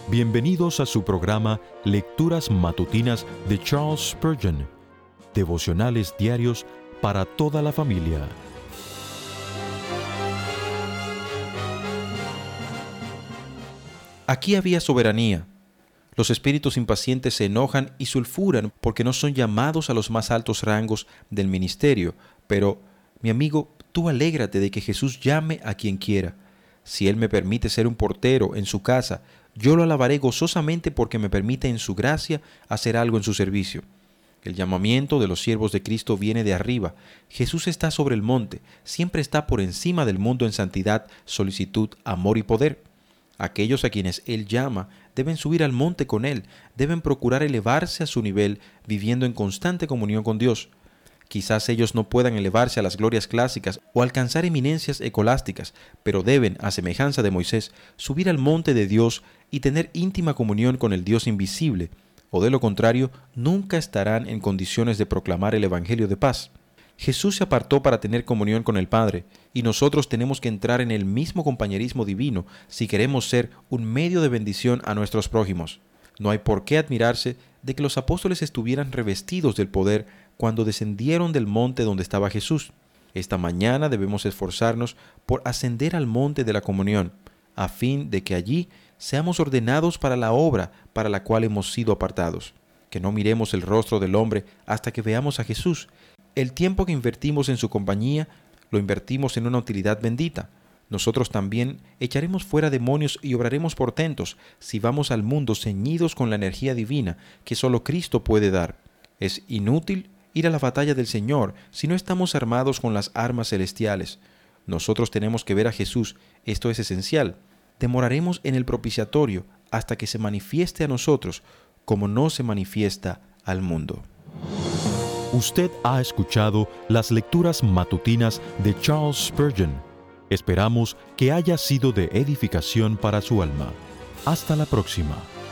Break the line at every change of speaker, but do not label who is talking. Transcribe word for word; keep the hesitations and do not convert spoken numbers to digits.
Bienvenidos a su programa Lecturas Matutinas de Charles Spurgeon, devocionales diarios para toda la familia.
Aquí había soberanía. Los espíritus impacientes se enojan y sulfuran porque no son llamados a los más altos rangos del ministerio. Pero, mi amigo, tú alégrate de que Jesús llame a quien quiera. Si Él me permite ser un portero en su casa, yo lo alabaré gozosamente porque me permite en su gracia hacer algo en su servicio. El llamamiento de los siervos de Cristo viene de arriba. Jesús está sobre el monte, siempre está por encima del mundo en santidad, solicitud, amor y poder. Aquellos a quienes Él llama deben subir al monte con Él, deben procurar elevarse a su nivel, viviendo en constante comunión con Dios. Quizás ellos no puedan elevarse a las glorias clásicas o alcanzar eminencias escolásticas, pero deben, a semejanza de Moisés, subir al monte de Dios y tener íntima comunión con el Dios invisible, o de lo contrario, nunca estarán en condiciones de proclamar el Evangelio de paz. Jesús se apartó para tener comunión con el Padre, y nosotros tenemos que entrar en el mismo compañerismo divino si queremos ser un medio de bendición a nuestros prójimos. No hay por qué admirarse de que los apóstoles estuvieran revestidos del poder cuando descendieron del monte donde estaba Jesús. Esta mañana debemos esforzarnos por ascender al monte de la comunión, a fin de que allí seamos ordenados para la obra para la cual hemos sido apartados. Que no miremos el rostro del hombre hasta que veamos a Jesús. El tiempo que invertimos en su compañía, lo invertimos en una utilidad bendita. Nosotros también echaremos fuera demonios y obraremos portentos si vamos al mundo ceñidos con la energía divina que solo Cristo puede dar. Es inútil ir a la batalla del Señor si no estamos armados con las armas celestiales. Nosotros tenemos que ver a Jesús, esto es esencial. Demoraremos en el propiciatorio hasta que se manifieste a nosotros, como no se manifiesta al mundo.
Usted ha escuchado las lecturas matutinas de Charles Spurgeon. Esperamos que haya sido de edificación para su alma. Hasta la próxima.